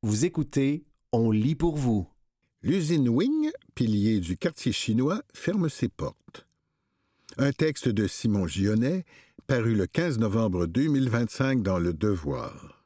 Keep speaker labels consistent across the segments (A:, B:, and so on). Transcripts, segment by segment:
A: Vous écoutez, on lit pour vous.
B: L'usine Wing, pilier du quartier chinois, ferme ses portes. Un texte de Simon Gionnet, paru le 15 novembre 2025 dans Le Devoir.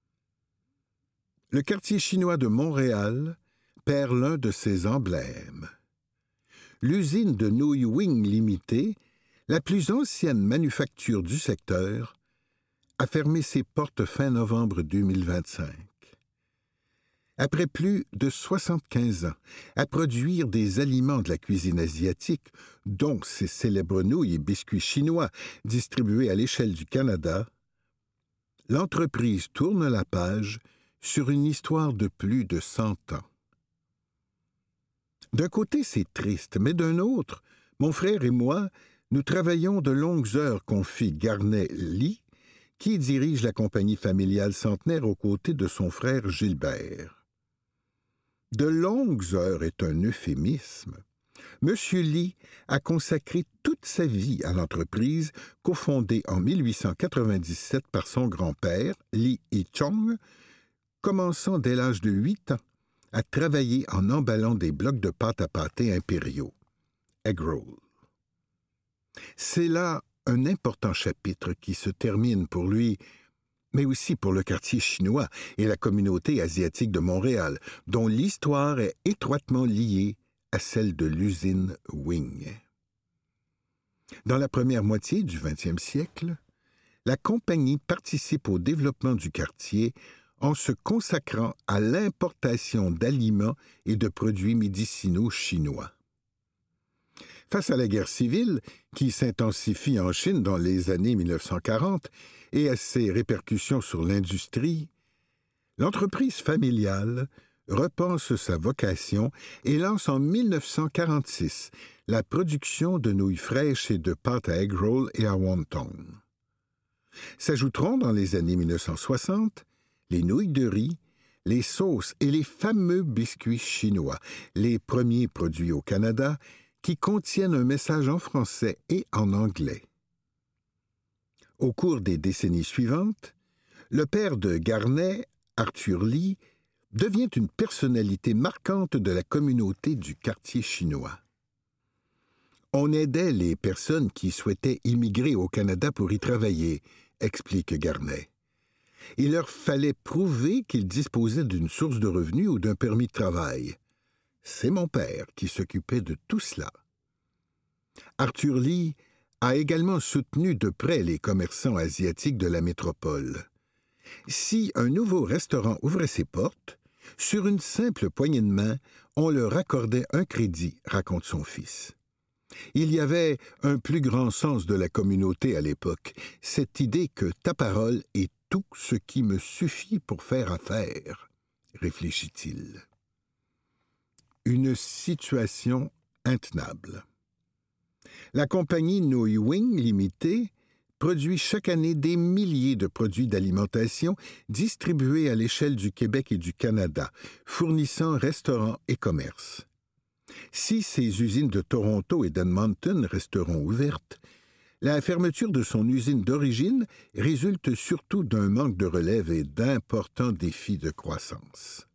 B: Le quartier chinois de Montréal perd l'un de ses emblèmes. L'usine de nouilles Wing Limitée, la plus ancienne manufacture du secteur, a fermé ses portes fin novembre 2025. Après plus de 75 ans à produire des aliments de la cuisine asiatique, dont ces célèbres nouilles et biscuits chinois distribués à l'échelle du Canada, l'entreprise tourne la page sur une histoire de plus de 100 ans. D'un côté, c'est triste, mais d'un autre, mon frère et moi, nous travaillons de longues heures, confie Garnet Lee, qui dirige la compagnie familiale centenaire aux côtés de son frère Gilbert. De longues heures est un euphémisme. Monsieur Lee a consacré toute sa vie à l'entreprise, cofondée en 1897 par son grand-père, Lee Hee-chong, commençant dès l'âge de 8 ans à travailler en emballant des blocs de pâte à pâté impériaux, egg roll. C'est là un important chapitre qui se termine pour lui, mais aussi pour le quartier chinois et la communauté asiatique de Montréal, dont l'histoire est étroitement liée à celle de l'usine Wing. Dans la première moitié du 20e siècle, la compagnie participe au développement du quartier en se consacrant à l'importation d'aliments et de produits médicinaux chinois. Face à la guerre civile, qui s'intensifie en Chine dans les années 1940 et à ses répercussions sur l'industrie, l'entreprise familiale repense sa vocation et lance en 1946 la production de nouilles fraîches et de pâtes à egg roll et à wonton. S'ajouteront dans les années 1960 les nouilles de riz, les sauces et les fameux biscuits chinois, les premiers produits au Canada, qui contiennent un message en français et en anglais. Au cours des décennies suivantes, le père de Garnet, Arthur Lee, devient une personnalité marquante de la communauté du quartier chinois. On aidait les personnes qui souhaitaient immigrer au Canada pour y travailler, explique Garnet. Il leur fallait prouver qu'ils disposaient d'une source de revenus ou d'un permis de travail. C'est mon père qui s'occupait de tout cela. Arthur Lee a également soutenu de près les commerçants asiatiques de la métropole. Si un nouveau restaurant ouvrait ses portes, sur une simple poignée de main, on leur accordait un crédit, raconte son fils. Il y avait un plus grand sens de la communauté à l'époque, cette idée que ta parole est tout ce qui me suffit pour faire affaire, réfléchit-il. Une situation intenable. La compagnie Nouilles Wing Limitée produit chaque année des milliers de produits d'alimentation distribués à l'échelle du Québec et du Canada, fournissant restaurants et commerces. Si ces usines de Toronto et d'Edmonton resteront ouvertes, la fermeture de son usine d'origine résulte surtout d'un manque de relève et d'importants défis de croissance.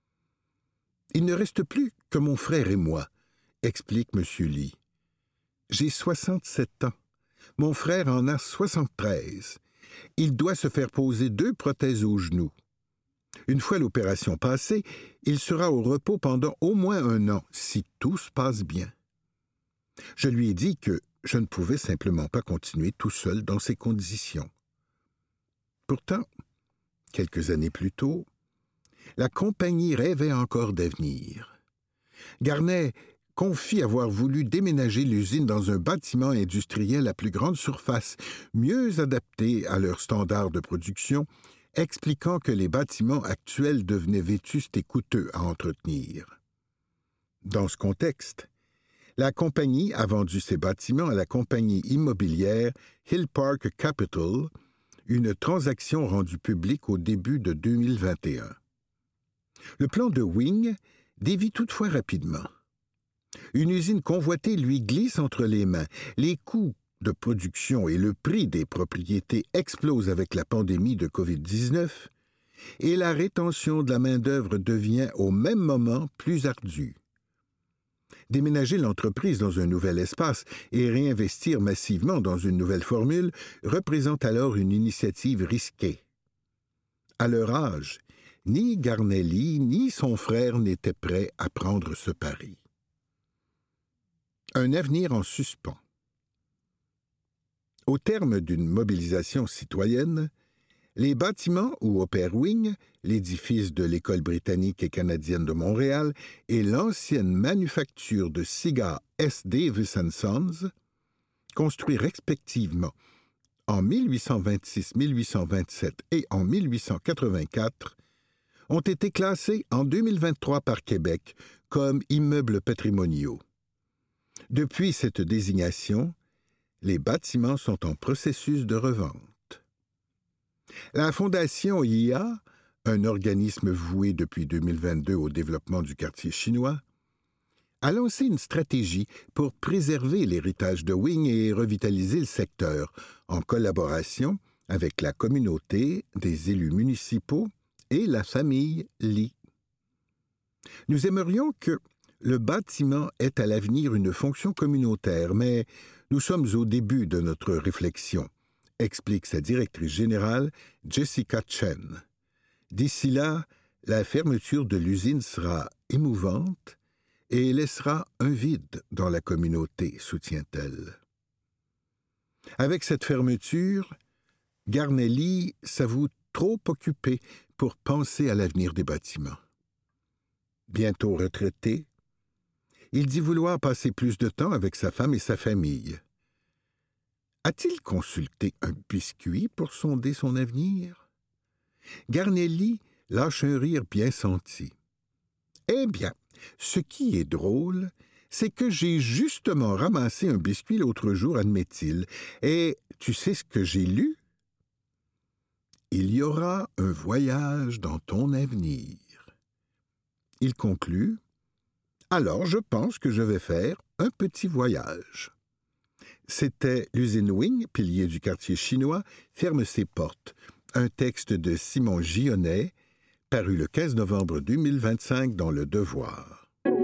B: Il ne reste plus que mon frère et moi, explique M. Lee. J'ai 67 ans. Mon frère en a 73. Il doit se faire poser 2 prothèses aux genoux. Une fois l'opération passée, il sera au repos pendant au moins 1 an, si tout se passe bien. Je lui ai dit que je ne pouvais simplement pas continuer tout seul dans ces conditions. Pourtant, quelques années plus tôt, la compagnie rêvait encore d'avenir. Garnet confie avoir voulu déménager l'usine dans un bâtiment industriel à plus grande surface, mieux adapté à leurs standards de production, expliquant que les bâtiments actuels devenaient vétustes et coûteux à entretenir. Dans ce contexte, la compagnie a vendu ses bâtiments à la compagnie immobilière Hill Park Capital, une transaction rendue publique au début de 2021. Le plan de Wing dévie toutefois rapidement. Une usine convoitée lui glisse entre les mains. Les coûts de production et le prix des propriétés explosent avec la pandémie de COVID-19 et la rétention de la main-d'œuvre devient au même moment plus ardue. Déménager l'entreprise dans un nouvel espace et réinvestir massivement dans une nouvelle formule représente alors une initiative risquée. À leur âge, ni Garnelli ni son frère n'étaient prêts à prendre ce pari. Un avenir en suspens. Au terme d'une mobilisation citoyenne, les bâtiments où opère Wing, l'édifice de l'École britannique et canadienne de Montréal et l'ancienne manufacture de cigares S. Davis & Sons, construits respectivement en 1826, 1827 et en 1884, ont été classés en 2023 par Québec comme immeubles patrimoniaux. Depuis cette désignation, les bâtiments sont en processus de revente. La Fondation IA, un organisme voué depuis 2022 au développement du quartier chinois, a lancé une stratégie pour préserver l'héritage de Wing et revitaliser le secteur, en collaboration avec la communauté, des élus municipaux et la famille Li. Nous aimerions que le bâtiment ait à l'avenir une fonction communautaire, mais nous sommes au début de notre réflexion, explique sa directrice générale, Jessica Chen. D'ici là, la fermeture de l'usine sera émouvante et laissera un vide dans la communauté, soutient-elle. Avec cette fermeture, Garnelli s'avoue trop occupé pour penser à l'avenir des bâtiments. Bientôt retraité, il dit vouloir passer plus de temps avec sa femme et sa famille. A-t-il consulté un biscuit pour sonder son avenir? Garnelli lâche un rire bien senti. Eh bien, ce qui est drôle, c'est que j'ai justement ramassé un biscuit l'autre jour, admet-il, et tu sais ce que j'ai lu? Il y aura un voyage dans ton avenir. Il conclut: alors je pense que je vais faire un petit voyage. C'était l'usine Wing, pilier du quartier chinois, ferme ses portes. Un texte de Simon Gionnet, paru le 15 novembre 2025 dans Le Devoir.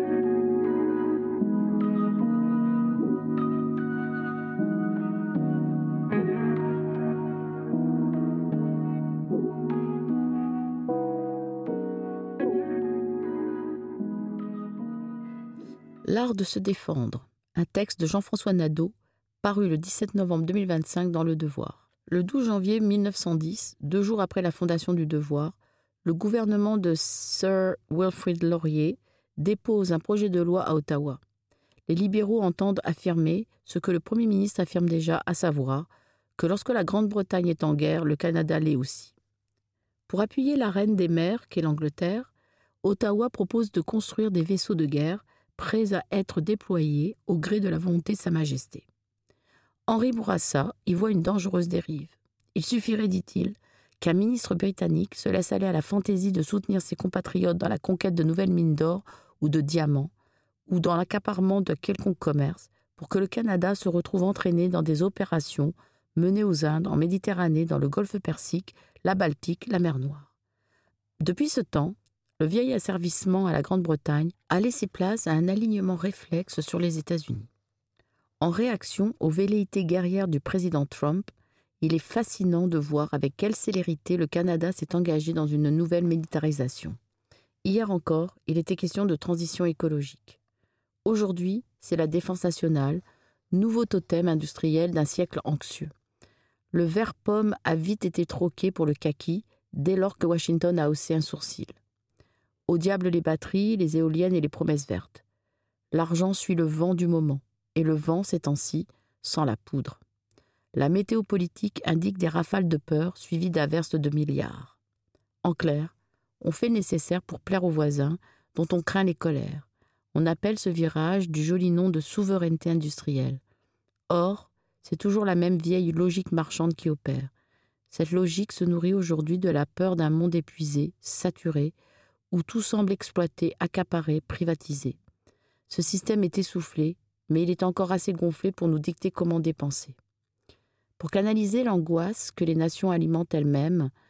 C: L'art de se défendre, un texte de Jean-François Nadeau, paru le 17 novembre 2025 dans Le Devoir. Le 12 janvier 1910, 2 jours après la fondation du Devoir, le gouvernement de Sir Wilfrid Laurier dépose un projet de loi à Ottawa. Les libéraux entendent affirmer ce que le Premier ministre affirme déjà, à savoir que lorsque la Grande-Bretagne est en guerre, le Canada l'est aussi. Pour appuyer la reine des mers, qu'est l'Angleterre, Ottawa propose de construire des vaisseaux de guerre prêts à être déployés au gré de la volonté de Sa Majesté. Henri Bourassa y voit une dangereuse dérive. Il suffirait, dit-il, qu'un ministre britannique se laisse aller à la fantaisie de soutenir ses compatriotes dans la conquête de nouvelles mines d'or ou de diamants, ou dans l'accaparement de quelconque commerce, pour que le Canada se retrouve entraîné dans des opérations menées aux Indes, en Méditerranée, dans le Golfe Persique, la Baltique, la mer Noire. Depuis ce temps, le vieil asservissement à la Grande-Bretagne a laissé place à un alignement réflexe sur les États-Unis. En réaction aux velléités guerrières du président Trump, il est fascinant de voir avec quelle célérité le Canada s'est engagé dans une nouvelle militarisation. Hier encore, il était question de transition écologique. Aujourd'hui, c'est la défense nationale, nouveau totem industriel d'un siècle anxieux. Le vert pomme a vite été troqué pour le kaki dès lors que Washington a haussé un sourcil. Au diable les batteries, les éoliennes et les promesses vertes. L'argent suit le vent du moment, et le vent, ces temps-ci, sent la poudre. La météo politique indique des rafales de peur suivies d'averses de milliards. En clair, on fait le nécessaire pour plaire aux voisins, dont on craint les colères. On appelle ce virage du joli nom de souveraineté industrielle. Or, c'est toujours la même vieille logique marchande qui opère. Cette logique se nourrit aujourd'hui de la peur d'un monde épuisé, saturé, où tout semble exploité, accaparé, privatisé. Ce système est essoufflé, mais il est encore assez gonflé pour nous dicter comment dépenser. Pour canaliser l'angoisse que les nations alimentent elles-mêmes,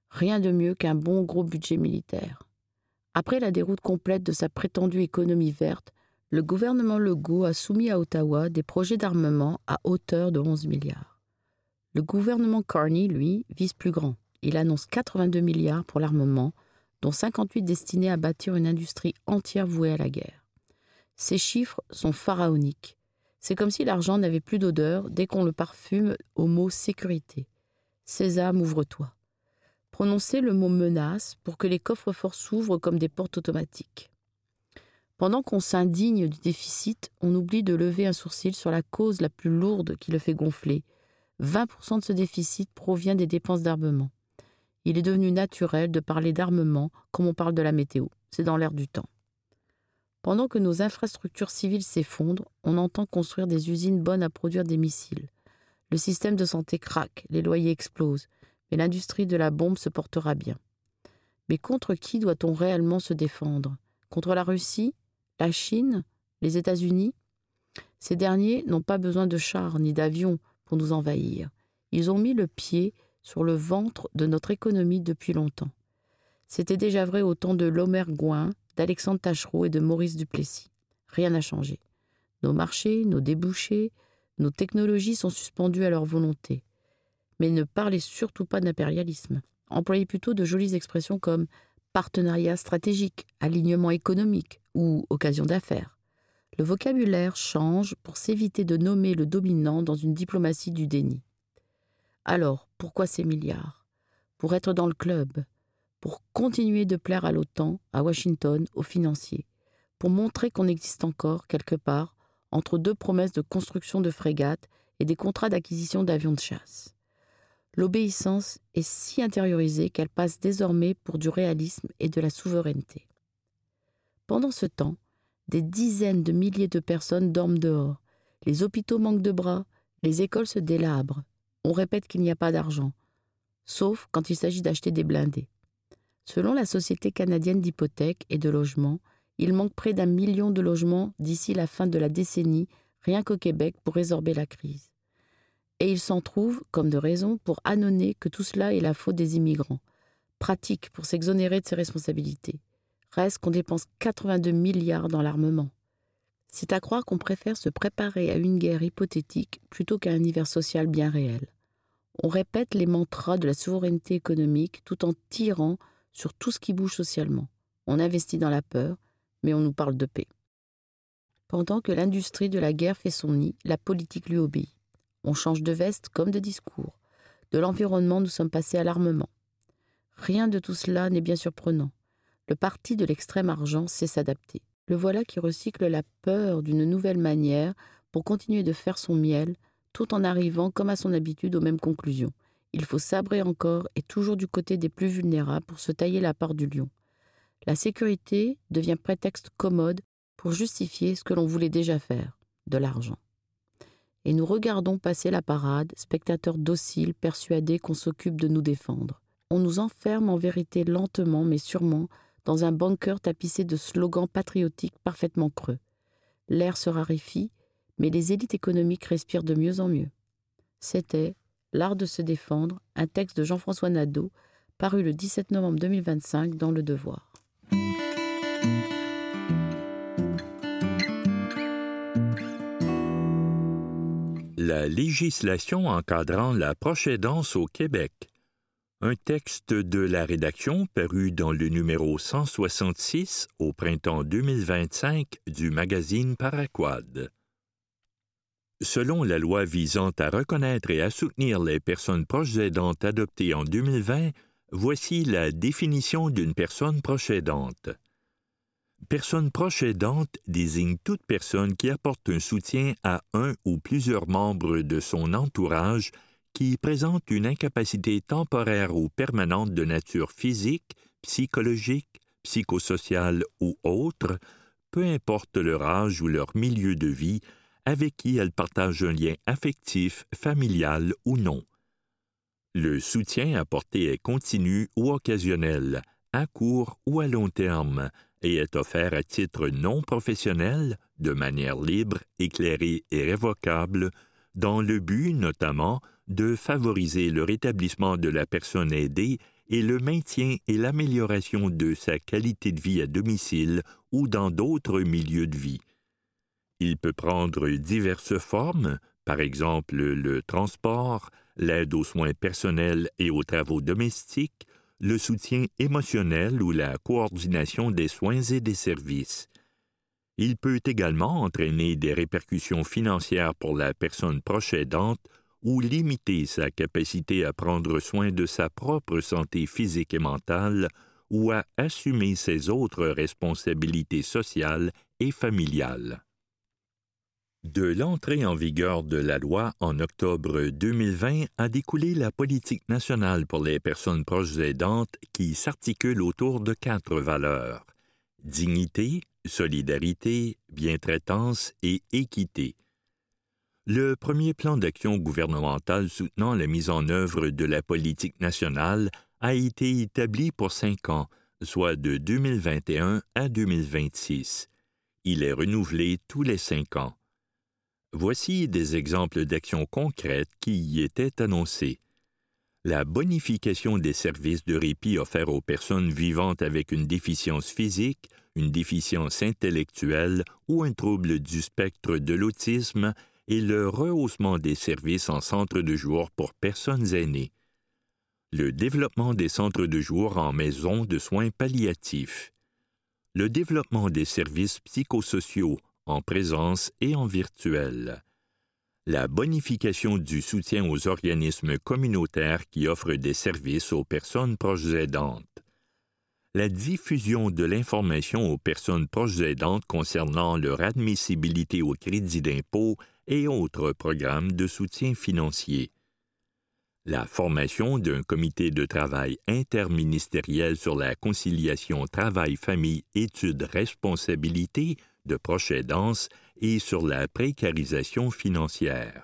C: Rien de mieux qu'un bon gros budget militaire. Après la déroute complète de sa prétendue économie verte, le gouvernement Legault a soumis à Ottawa des projets d'armement à hauteur de 11 milliards. Le gouvernement Carney, lui, vise plus grand. Il annonce 82 milliards pour l'armement, dont 58 destinés à bâtir une industrie entière vouée à la guerre. Ces chiffres sont pharaoniques. C'est comme si l'argent n'avait plus d'odeur dès qu'on le parfume au mot « sécurité ». Sésame, ouvre-toi. Prononcez le mot « menace » pour que les coffres-forts s'ouvrent comme des portes automatiques. Pendant qu'on s'indigne du déficit, on oublie de lever un sourcil sur la cause la plus lourde qui le fait gonfler. 20% de ce déficit provient des dépenses d'armement. Il est devenu naturel de parler d'armement comme on parle de la météo. C'est dans l'air du temps. Pendant que nos infrastructures civiles s'effondrent, on entend construire des usines bonnes à produire des missiles. Le système de santé craque, les loyers explosent, mais l'industrie de la bombe se portera bien. Mais contre qui doit-on réellement se défendre ? Contre la Russie ? La Chine ? Les États-Unis ? Ces derniers n'ont pas besoin de chars ni d'avions pour nous envahir. Ils ont mis le pied sur le ventre de notre économie depuis longtemps. C'était déjà vrai au temps de Lomer Gouin, d'Alexandre Taschereau et de Maurice Duplessis. Rien n'a changé. Nos marchés, nos débouchés, nos technologies sont suspendues à leur volonté. Mais ne parlez surtout pas d'impérialisme. Employez plutôt de jolies expressions comme partenariat stratégique, alignement économique ou occasion d'affaires. Le vocabulaire change pour s'éviter de nommer le dominant dans une diplomatie du déni. Alors, pourquoi ces milliards ? Pour être dans le club, pour continuer de plaire à l'OTAN, à Washington, aux financiers, pour montrer qu'on existe encore, quelque part, entre deux promesses de construction de frégates et des contrats d'acquisition d'avions de chasse. L'obéissance est si intériorisée qu'elle passe désormais pour du réalisme et de la souveraineté. Pendant ce temps, des dizaines de milliers de personnes dorment dehors. Les hôpitaux manquent de bras, les écoles se délabrent. On répète qu'il n'y a pas d'argent, sauf quand il s'agit d'acheter des blindés. Selon la Société canadienne d'hypothèques et de logements, il manque près d'1 million de logements d'ici la fin de la décennie, rien qu'au Québec, pour résorber la crise. Et il s'en trouve, comme de raison, pour ânonner que tout cela est la faute des immigrants. Pratique pour s'exonérer de ses responsabilités. Reste qu'on dépense 82 milliards dans l'armement. C'est à croire qu'on préfère se préparer à une guerre hypothétique plutôt qu'à un hiver social bien réel. On répète les mantras de la souveraineté économique tout en tirant sur tout ce qui bouge socialement. On investit dans la peur, mais on nous parle de paix. Pendant que l'industrie de la guerre fait son nid, la politique lui obéit. On change de veste comme de discours. De l'environnement, nous sommes passés à l'armement. Rien de tout cela n'est bien surprenant. Le parti de l'extrême argent sait s'adapter. Le voilà qui recycle la peur d'une nouvelle manière pour continuer de faire son miel, tout en arrivant, comme à son habitude, aux mêmes conclusions. Il faut sabrer encore et toujours du côté des plus vulnérables pour se tailler la part du lion. La sécurité devient prétexte commode pour justifier ce que l'on voulait déjà faire, de l'argent. Et nous regardons passer la parade, spectateurs dociles, persuadés qu'on s'occupe de nous défendre. On nous enferme en vérité lentement mais sûrement dans un bunker tapissé de slogans patriotiques parfaitement creux. L'air se raréfie, mais les élites économiques respirent de mieux en mieux. C'était L'art de se défendre, un texte de Jean-François Nadeau, paru le 17 novembre 2025 dans Le Devoir.
D: La législation encadrant la proche-aidance au Québec. Un texte de la rédaction paru dans le numéro 166 au printemps 2025 du magazine Paraquad. Selon la loi visant à reconnaître et à soutenir les personnes proches aidantes adoptée en 2020, voici la définition d'une personne proche aidante. Personne proche aidante désigne toute personne qui apporte un soutien à un ou plusieurs membres de son entourage qui présente une incapacité temporaire ou permanente de nature physique, psychologique, psychosociale ou autre, peu importe leur âge ou leur milieu de vie, avec qui elles partagent un lien affectif, familial ou non. Le soutien apporté est continu ou occasionnel, à court ou à long terme, et est offert à titre non professionnel, de manière libre, éclairée et révocable, dans le but, notamment, de favoriser le rétablissement de la personne aidée et le maintien et l'amélioration de sa qualité de vie à domicile ou dans d'autres milieux de vie. Il peut prendre diverses formes, par exemple le transport, l'aide aux soins personnels et aux travaux domestiques, le soutien émotionnel ou la coordination des soins et des services. Il peut également entraîner des répercussions financières pour la personne proche aidante ou limiter sa capacité à prendre soin de sa propre santé physique et mentale ou à assumer ses autres responsabilités sociales et familiales. De l'entrée en vigueur de la loi en octobre 2020 a découlé la politique nationale pour les personnes proches aidantes qui s'articule autour de 4 valeurs: dignité, solidarité, bientraitance et équité. Le premier plan d'action gouvernemental soutenant la mise en œuvre de la politique nationale a été établi pour 5 ans, soit de 2021 à 2026. Il est renouvelé tous les 5 ans. Voici des exemples d'actions concrètes qui y étaient annoncées. La bonification des services de répit offerts aux personnes vivant avec une déficience physique, une déficience intellectuelle ou un trouble du spectre de l'autisme et le rehaussement des services en centres de jour pour personnes aînées. Le développement des centres de jour en maison de soins palliatifs. Le développement des services psychosociaux en présence et en virtuel. La bonification du soutien aux organismes communautaires qui offrent des services aux personnes proches aidantes. La diffusion de l'information aux personnes proches aidantes concernant leur admissibilité au crédit d'impôt et autres programmes de soutien financier. La formation d'un comité de travail interministériel sur la conciliation travail-famille-études-responsabilité de proche aidance et sur la précarisation financière.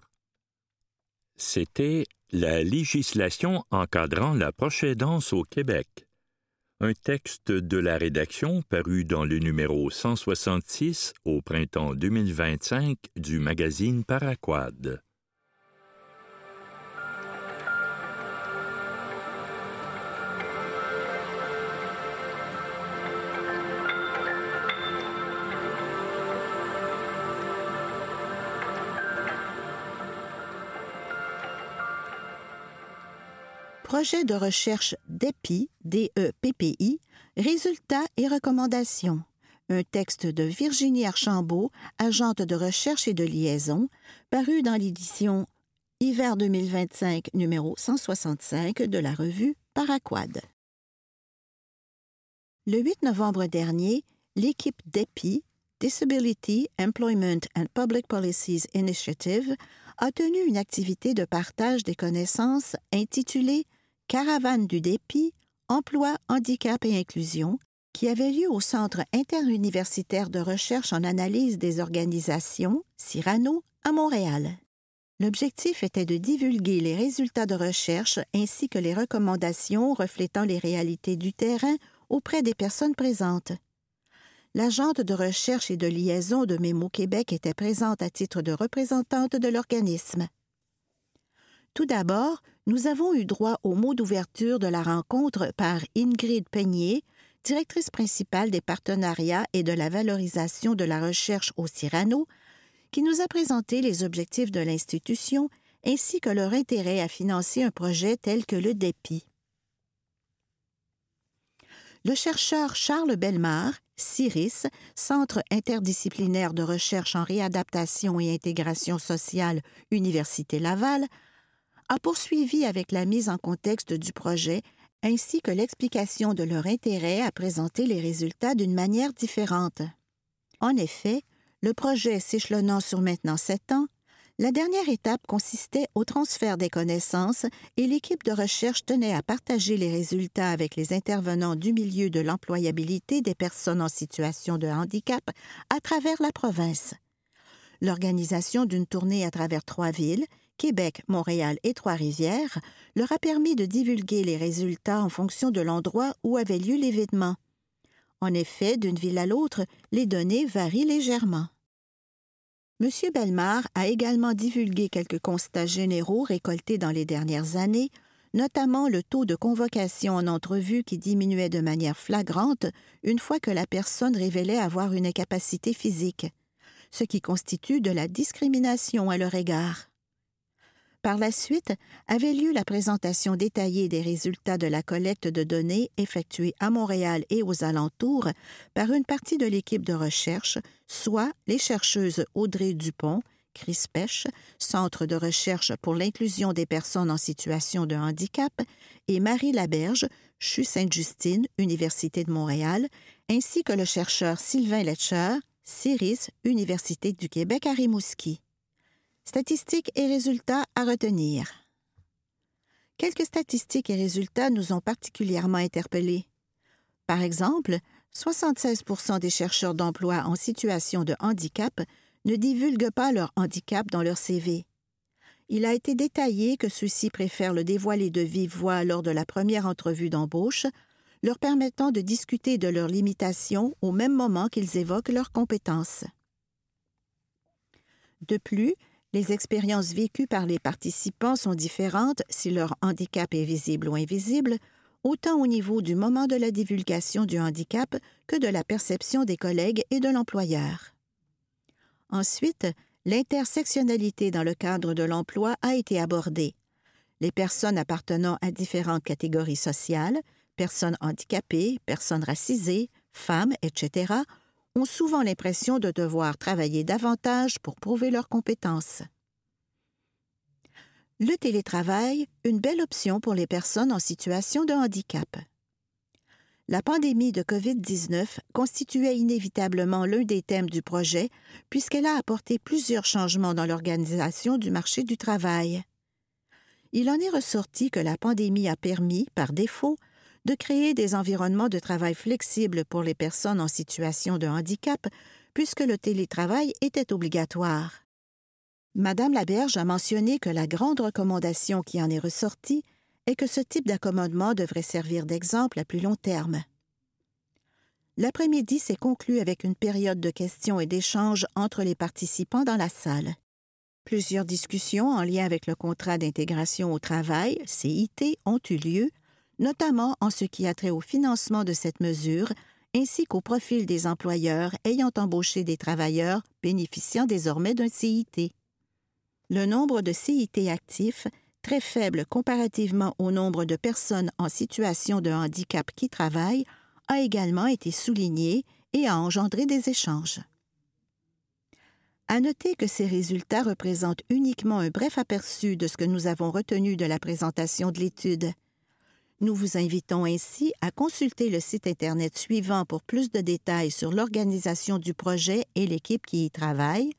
D: C'était la législation encadrant la proche aidance au Québec. Un texte de la rédaction paru dans le numéro 166 au printemps 2025 du magazine Paraquad.
E: Projet de recherche DEPI, D-E-P-P-I, résultats et recommandations. Un texte de Virginie Archambault, agente de recherche et de liaison, paru dans l'édition Hiver 2025, numéro 165 de la revue Paraquad. Le 8 novembre dernier, l'équipe DEPI, Disability, Employment and Public Policies Initiative, a tenu une activité de partage des connaissances intitulée Caravane du DEPI, Emploi, Handicap et Inclusion, qui avait lieu au Centre interuniversitaire de recherche en analyse des organisations, CIRANO, à Montréal. L'objectif était de divulguer les résultats de recherche ainsi que les recommandations reflétant les réalités du terrain auprès des personnes présentes. L'agente de recherche et de liaison de Mémo Québec était présente à titre de représentante de l'organisme. Tout d'abord, nous avons eu droit au mot d'ouverture de la rencontre par Ingrid Peigné, directrice principale des partenariats et de la valorisation de la recherche au CIRANO, qui nous a présenté les objectifs de l'institution ainsi que leur intérêt à financer un projet tel que le DEPI. Le chercheur Charles Bellemare, CIRIS, Centre interdisciplinaire de recherche en réadaptation et intégration sociale, Université Laval, a poursuivi avec la mise en contexte du projet ainsi que l'explication de leur intérêt à présenter les résultats d'une manière différente. En effet, le projet s'échelonnant sur maintenant 7 ans, la dernière étape consistait au transfert des connaissances et l'équipe de recherche tenait à partager les résultats avec les intervenants du milieu de l'employabilité des personnes en situation de handicap à travers la province. L'organisation d'une tournée à travers 3 villes, Québec, Montréal et Trois-Rivières, leur a permis de divulguer les résultats en fonction de l'endroit où avait lieu l'événement. En effet, d'une ville à l'autre, les données varient légèrement. M. Bellemare a également divulgué quelques constats généraux récoltés dans les dernières années, notamment le taux de convocation en entrevue qui diminuait de manière flagrante une fois que la personne révélait avoir une incapacité physique, ce qui constitue de la discrimination à leur égard. Par la suite, avait lieu la présentation détaillée des résultats de la collecte de données effectuée à Montréal et aux alentours par une partie de l'équipe de recherche, soit les chercheuses Audrey Dupont, CRISPECH, Centre de recherche pour l'inclusion des personnes en situation de handicap, et Marie Laberge, CHU Sainte-Justine, Université de Montréal, ainsi que le chercheur Sylvain Letcher, CIRIS, Université du Québec à Rimouski. Statistiques et résultats à retenir. Quelques statistiques et résultats nous ont particulièrement interpellés. Par exemple, 76% des chercheurs d'emploi en situation de handicap ne divulguent pas leur handicap dans leur CV. Il a été détaillé que ceux-ci préfèrent le dévoiler de vive voix lors de la première entrevue d'embauche, leur permettant de discuter de leurs limitations au même moment qu'ils évoquent leurs compétences. De plus, les expériences vécues par les participants sont différentes si leur handicap est visible ou invisible, autant au niveau du moment de la divulgation du handicap que de la perception des collègues et de l'employeur. Ensuite, l'intersectionnalité dans le cadre de l'emploi a été abordée. Les personnes appartenant à différentes catégories sociales, personnes handicapées, personnes racisées, femmes, etc., ont souvent l'impression de devoir travailler davantage pour prouver leurs compétences. Le télétravail, une belle option pour les personnes en situation de handicap. La pandémie de COVID-19 constituait inévitablement l'un des thèmes du projet puisqu'elle a apporté plusieurs changements dans l'organisation du marché du travail. Il en est ressorti que la pandémie a permis, par défaut, de créer des environnements de travail flexibles pour les personnes en situation de handicap, puisque le télétravail était obligatoire. Madame Laberge a mentionné que la grande recommandation qui en est ressortie est que ce type d'accommodement devrait servir d'exemple à plus long terme. L'après-midi s'est conclu avec une période de questions et d'échanges entre les participants dans la salle. Plusieurs discussions en lien avec le contrat d'intégration au travail, CIT, ont eu lieu, notamment en ce qui a trait au financement de cette mesure, ainsi qu'au profil des employeurs ayant embauché des travailleurs bénéficiant désormais d'un CIT. Le nombre de CIT actifs, très faible comparativement au nombre de personnes en situation de handicap qui travaillent, a également été souligné et a engendré des échanges. À noter que ces résultats représentent uniquement un bref aperçu de ce que nous avons retenu de la présentation de l'étude. Nous vous invitons ainsi à consulter le site Internet suivant pour plus de détails sur l'organisation du projet et l'équipe qui y travaille,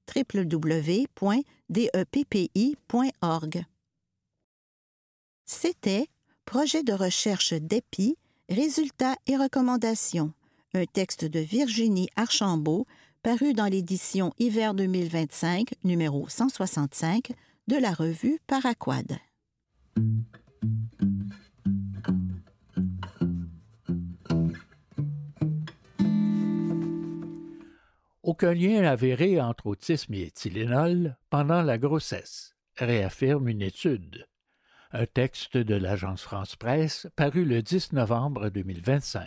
E: www.deppi.org. C'était Projet de recherche DEPI, résultats et recommandations, un texte de Virginie Archambault, paru dans l'édition Hiver 2025, numéro 165, de la revue Paraquad.
F: Aucun lien avéré entre autisme et Tylenol pendant la grossesse, réaffirme une étude. Un texte de l'agence France-Presse paru le 10 novembre 2025.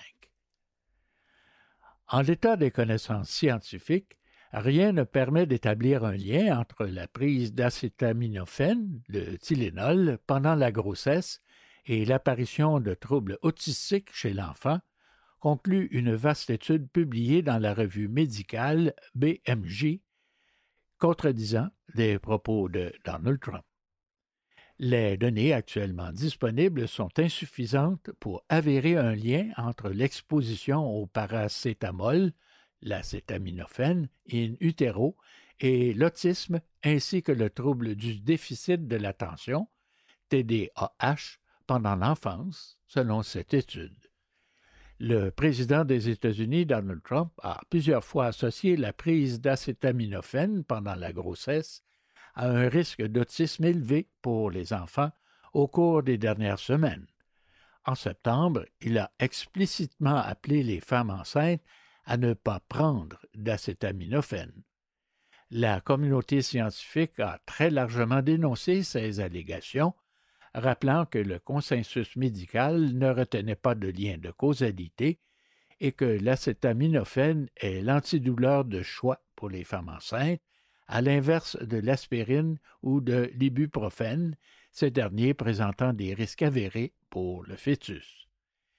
F: En l'état des connaissances scientifiques, rien ne permet d'établir un lien entre la prise d'acétaminophène, le Tylenol, pendant la grossesse et l'apparition de troubles autistiques chez l'enfant, conclut une vaste étude publiée dans la revue médicale BMJ, contredisant les propos de Donald Trump. Les données actuellement disponibles sont insuffisantes pour avérer un lien entre l'exposition au paracétamol, l'acétaminophène in utero, et l'autisme ainsi que le trouble du déficit de l'attention, TDAH, pendant l'enfance, selon cette étude. Le président des États-Unis, Donald Trump, a plusieurs fois associé la prise d'acétaminophène pendant la grossesse à un risque d'autisme élevé pour les enfants au cours des dernières semaines. En septembre, il a explicitement appelé les femmes enceintes à ne pas prendre d'acétaminophène. La communauté scientifique a très largement dénoncé ces allégations, rappelant que le consensus médical ne retenait pas de lien de causalité et que l'acétaminophène est l'antidouleur de choix pour les femmes enceintes, à l'inverse de l'aspirine ou de l'ibuprofène, ces derniers présentant des risques avérés pour le fœtus.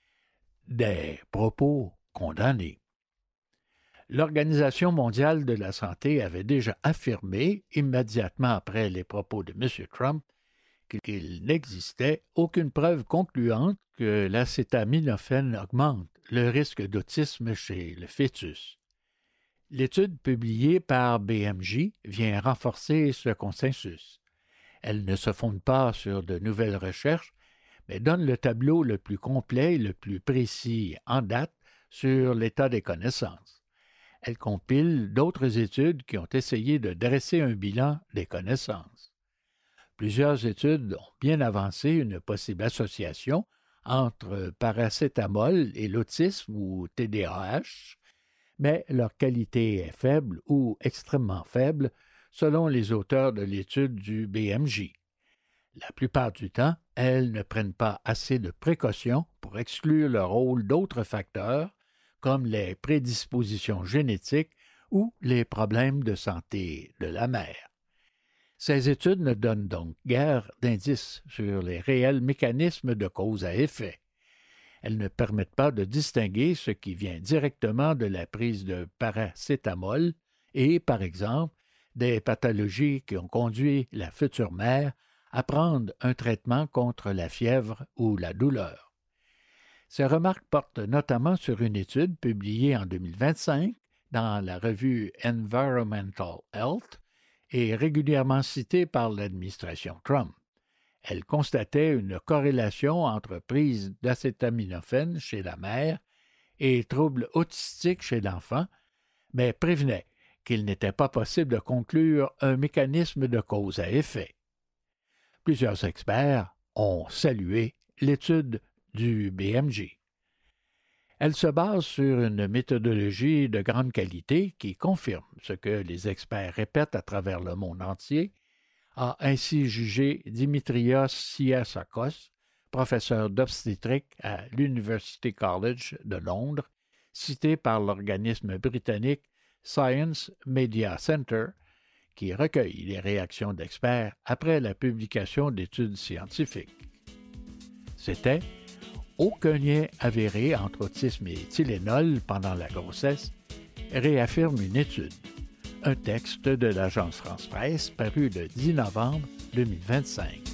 F: Des propos condamnés. L'Organisation mondiale de la santé avait déjà affirmé, immédiatement après les propos de M. Trump, qu'il n'existait aucune preuve concluante que l'acétaminophène augmente le risque d'autisme chez le fœtus. L'étude publiée par BMJ vient renforcer ce consensus. Elle ne se fonde pas sur de nouvelles recherches, mais donne le tableau le plus complet et le plus précis en date sur l'état des connaissances. Elle compile d'autres études qui ont essayé de dresser un bilan des connaissances. Plusieurs études ont bien avancé une possible association entre paracétamol et l'autisme ou TDAH, mais leur qualité est faible ou extrêmement faible selon les auteurs de l'étude du BMJ. La plupart du temps, elles ne prennent pas assez de précautions pour exclure le rôle d'autres facteurs comme les prédispositions génétiques ou les problèmes de santé de la mère. Ces études ne donnent donc guère d'indices sur les réels mécanismes de cause à effet. Elles ne permettent pas de distinguer ce qui vient directement de la prise de paracétamol et, par exemple, des pathologies qui ont conduit la future mère à prendre un traitement contre la fièvre ou la douleur. Ces remarques portent notamment sur une étude publiée en 2025 dans la revue Environmental Health et régulièrement citée par l'administration Trump. Elle constatait une corrélation entre prise d'acétaminophène chez la mère et troubles autistiques chez l'enfant, mais prévenait qu'il n'était pas possible de conclure un mécanisme de cause à effet. Plusieurs experts ont salué l'étude du BMJ. Elle se base sur une méthodologie de grande qualité qui confirme ce que les experts répètent à travers le monde entier, a ainsi jugé Dimitrios Tsiasakos, professeur d'obstétrique à l'University College de Londres, cité par l'organisme britannique Science Media Center, qui recueille les réactions d'experts après la publication d'études scientifiques. C'était « Aucun lien avéré entre autisme et Tylenol pendant la grossesse », réaffirme une étude. Un texte de l'agence France-Presse paru le 10 novembre 2025.